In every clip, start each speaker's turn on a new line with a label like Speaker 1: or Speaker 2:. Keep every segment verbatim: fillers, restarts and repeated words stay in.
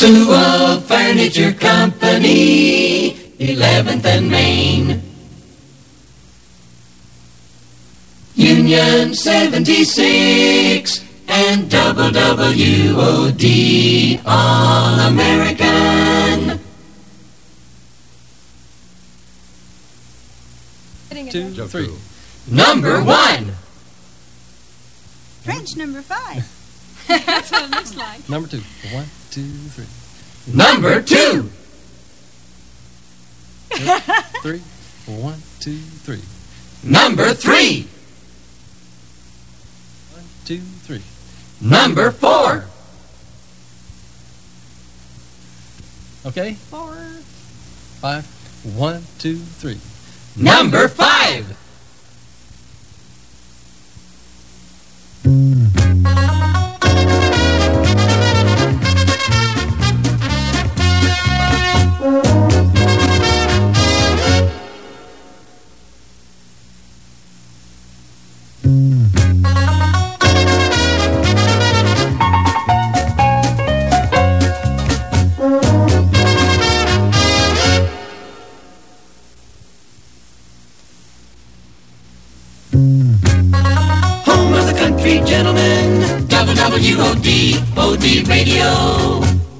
Speaker 1: Sewell Furniture Company, eleventh and Main. Union seventy-six and double W O D, All-American.
Speaker 2: Two, three.
Speaker 1: Number one.
Speaker 3: Trench number five.
Speaker 4: That's what it looks like.
Speaker 2: Number two. One, two, three.
Speaker 1: Number two.
Speaker 2: Three. One, two, three.
Speaker 1: Number three.
Speaker 2: One, two, three.
Speaker 1: Number four.
Speaker 2: Okay.
Speaker 4: Four.
Speaker 2: Five. One, two, three.
Speaker 1: Number five. Gentlemen, double W O D, O D Radio.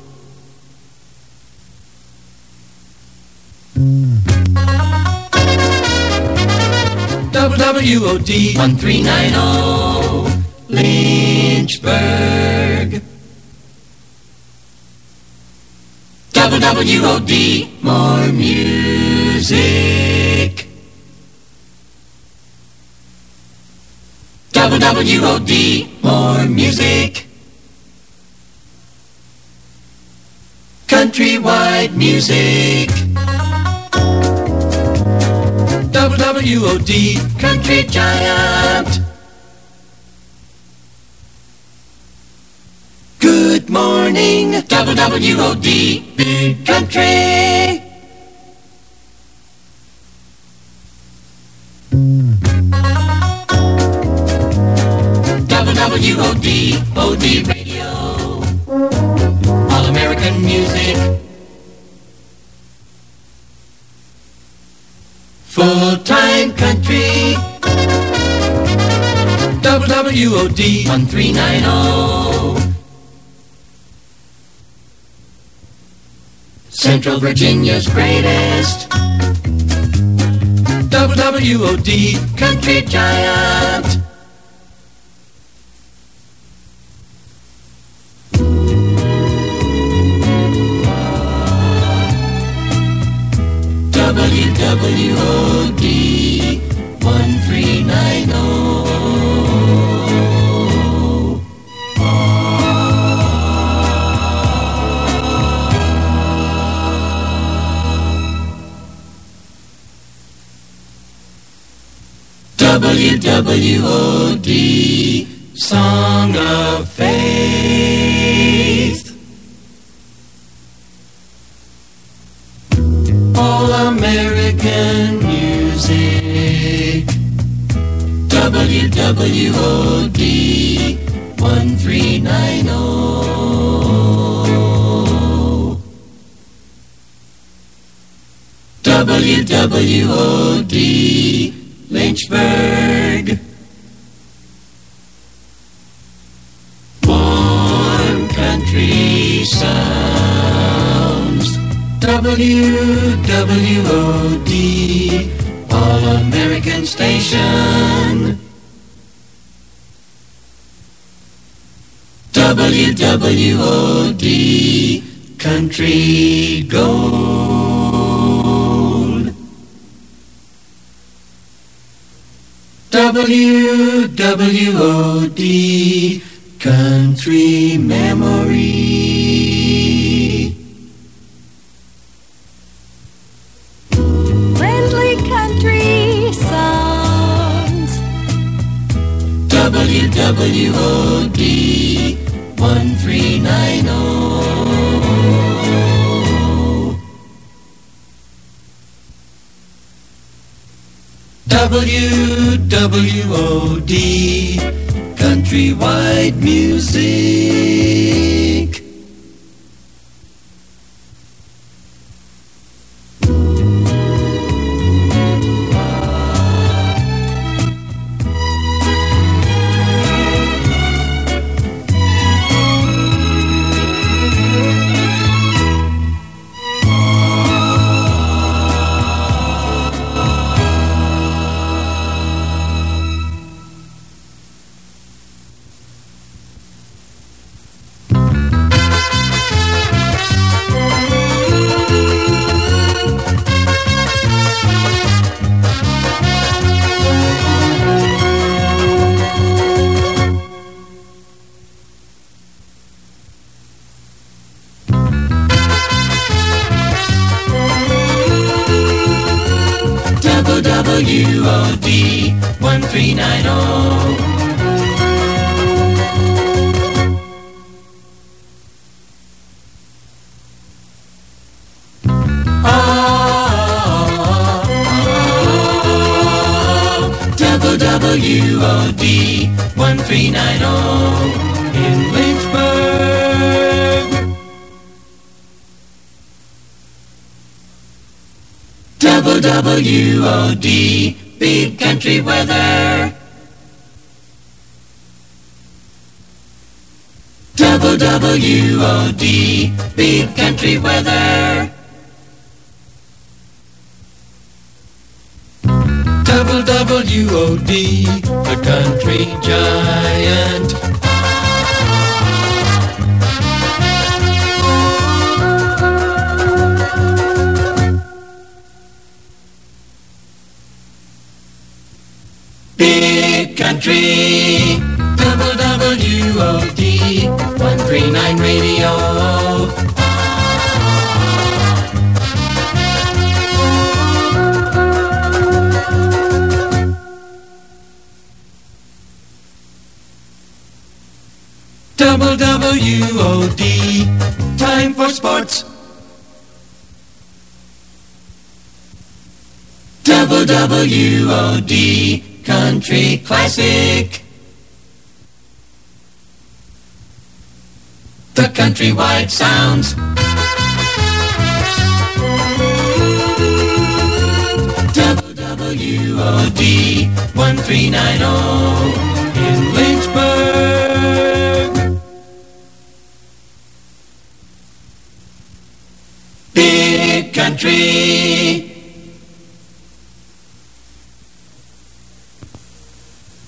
Speaker 1: double W O D, one three nine zero, Lynchburg. double W O D, more music. double W O D, more music. Countrywide music. double W O D, Country Giant. Good morning, double W O D, Big Country. double W O D, O D Radio, All-American music, full-time country, double W O D, one three nine zero, Central Virginia's greatest, double W O D, Country Giant. W W O D, one three nine zero. W W O D, Song of Faith. All-American music. W W O D, one three nine zero. W W O D, Lynchburg. Warm country sounds. W W O D, All-American Station. W W O D, Country Gold. W W O D, Country Memory.
Speaker 3: Friendly country songs.
Speaker 1: W W O D, one three nine zero. W W O D, Countrywide Music. W O D one three nine zero. W O D one three nine zero in Lynchburg. W W O D Big Country Weather. W W O D Big Country Weather. W W O D, the country giant. Big country, W W O D one three nine radio. W W O D, time for sports. W W O D, country classic. The countrywide sounds. W W O D one three nine zero in Lynchburg. Big country.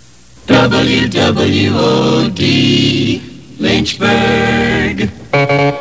Speaker 1: W W O D Lynchburg.